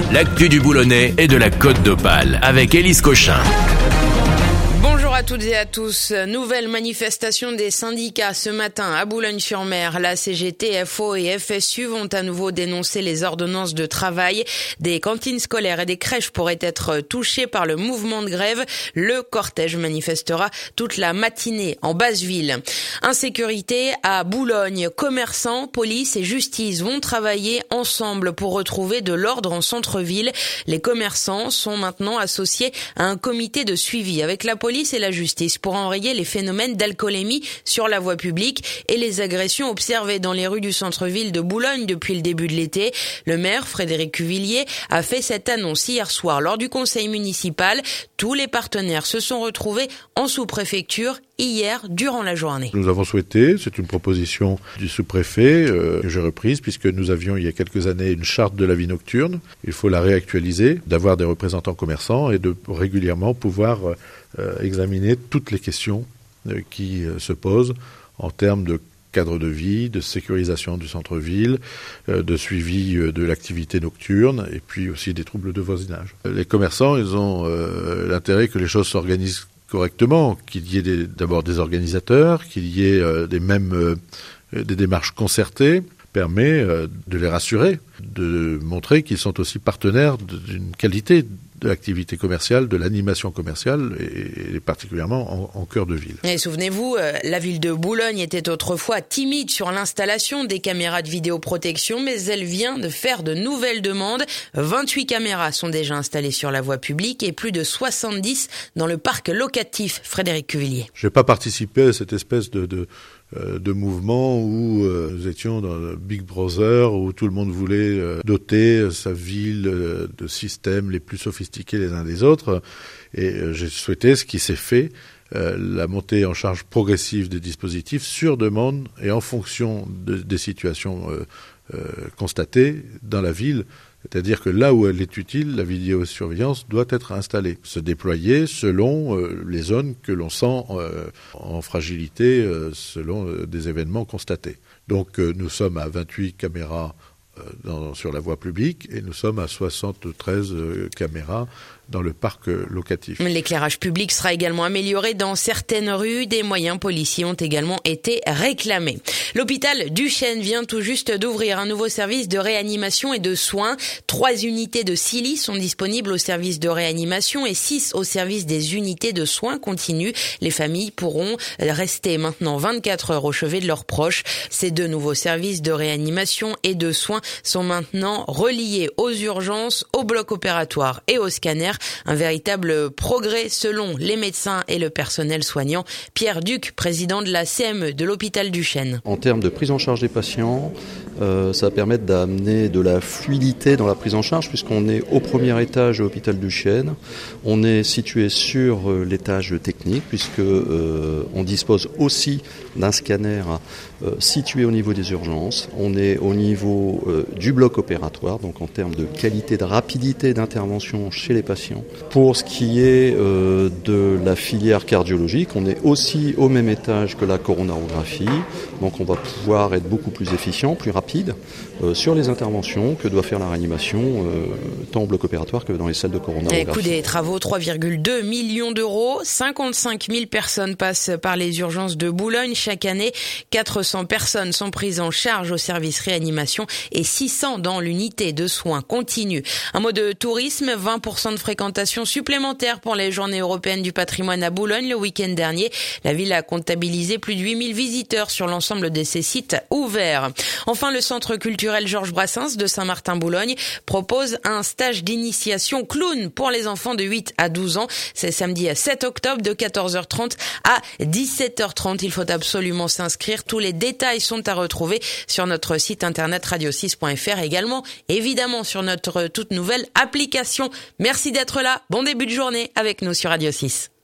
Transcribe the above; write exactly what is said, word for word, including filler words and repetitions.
l'actu du Boulonnais et de la Côte d'Opale avec Élise Cochin. Bonjour à toutes et à tous. Nouvelle manifestation des syndicats ce matin à Boulogne-sur-Mer. La C G T, F O et F S U vont à nouveau dénoncer les ordonnances de travail. Des cantines scolaires et des crèches pourraient être touchées par le mouvement de grève. Le cortège manifestera toute la matinée en Basse-Ville. Insécurité à Boulogne. Commerçants, police et justice vont travailler ensemble pour retrouver de l'ordre en centre-ville. Les commerçants sont maintenant associés à un comité de suivi avec la police et la justice pour enrayer les phénomènes d'alcoolémie sur la voie publique et les agressions observées dans les rues du centre-ville de Boulogne depuis le début de l'été. Le maire, Frédéric Cuvillier, a fait cette annonce hier soir lors du conseil municipal. Tous les partenaires se sont retrouvés en sous-préfecture hier durant la journée. Nous avons souhaité, c'est une proposition du sous-préfet euh, que j'ai reprise puisque nous avions il y a quelques années une charte de la vie nocturne. Il faut la réactualiser, d'avoir des représentants commerçants et de régulièrement pouvoir euh, examiner toutes les questions euh, qui euh, se posent en termes de cadre de vie, de sécurisation du centre-ville, euh, de suivi euh, de l'activité nocturne et puis aussi des troubles de voisinage. Les commerçants, ils ont euh, l'intérêt que les choses s'organisent correctement, qu'il y ait des, d'abord des organisateurs, qu'il y ait euh, des mêmes euh, des démarches concertées, permet euh, de les rassurer, de montrer qu'ils sont aussi partenaires d'une qualité de l'activité commerciale, de l'animation commerciale et, et particulièrement en, en cœur de ville. Et souvenez-vous, euh, la ville de Boulogne était autrefois timide sur l'installation des caméras de vidéoprotection, mais elle vient de faire de nouvelles demandes. vingt-huit caméras sont déjà installées sur la voie publique et plus de soixante-dix dans le parc locatif. Frédéric Cuvillier. Je n'ai pas participé à cette espèce de, de de mouvement où euh, nous étions dans le Big Brother, où tout le monde voulait euh, doter sa ville euh, de systèmes les plus sophistiqués les uns des autres. Et euh, j'ai souhaité, ce qui s'est fait, euh, la montée en charge progressive des dispositifs sur demande et en fonction de, des situations euh, euh, constatées dans la ville. C'est-à-dire que là où elle est utile, la vidéosurveillance doit être installée, se déployer selon euh, les zones que l'on sent euh, en fragilité, euh, selon euh, des événements constatés. Donc euh, nous sommes à vingt-huit caméras euh, dans, sur la voie publique et nous sommes à soixante-treize euh, caméras dans le parc locatif. L'éclairage public sera également amélioré dans certaines rues. Des moyens policiers ont également été réclamés. L'hôpital Duchesne vient tout juste d'ouvrir un nouveau service de réanimation et de soins. Trois unités de Silly sont disponibles au service de réanimation et six au service des unités de soins continus. Les familles pourront rester maintenant vingt-quatre heures au chevet de leurs proches. Ces deux nouveaux services de réanimation et de soins sont maintenant reliés aux urgences, au bloc opératoire et au scanner. Un véritable progrès selon les médecins et le personnel soignant. Pierre Duc, président de la C M E de l'hôpital Duchesne. En termes de prise en charge des patients, euh, ça va permettre d'amener de la fluidité dans la prise en charge puisqu'on est au premier étage de l'hôpital Duchesne. On est situé sur euh, l'étage technique puisque euh, on dispose aussi d'un scanner euh, situé au niveau des urgences. On est au niveau euh, du bloc opératoire, donc en termes de qualité, de rapidité d'intervention chez les patients. Pour ce qui est euh, de la filière cardiologique, on est aussi au même étage que la coronarographie, donc on va pouvoir être beaucoup plus efficient, plus rapide euh, sur les interventions que doit faire la réanimation, euh, tant au bloc opératoire que dans les salles de coronarographie. Coût des travaux, trois virgule deux millions d'euros. cinquante-cinq mille personnes passent par les urgences de Boulogne chaque année. quatre cents personnes sont prises en charge au service réanimation et six cents dans l'unité de soins continus. Un mot de tourisme, vingt pour cent de fréquentation supplémentaire pour les journées européennes du patrimoine à Boulogne le week-end dernier. La ville a comptabilisé plus de huit mille visiteurs sur l'ensemble de ses sites ouverts. Enfin, le centre culturel Georges Brassens de Saint-Martin-Boulogne propose un stage d'initiation clown pour les enfants de huit à douze ans. C'est samedi sept octobre de quatorze heures trente à dix-sept heures trente. Il faut absolument s'inscrire. Tous les détails sont à retrouver sur notre site internet radio six point f r, également évidemment sur notre toute nouvelle application. Merci d'être là. Bon début de journée avec nous sur Radio six.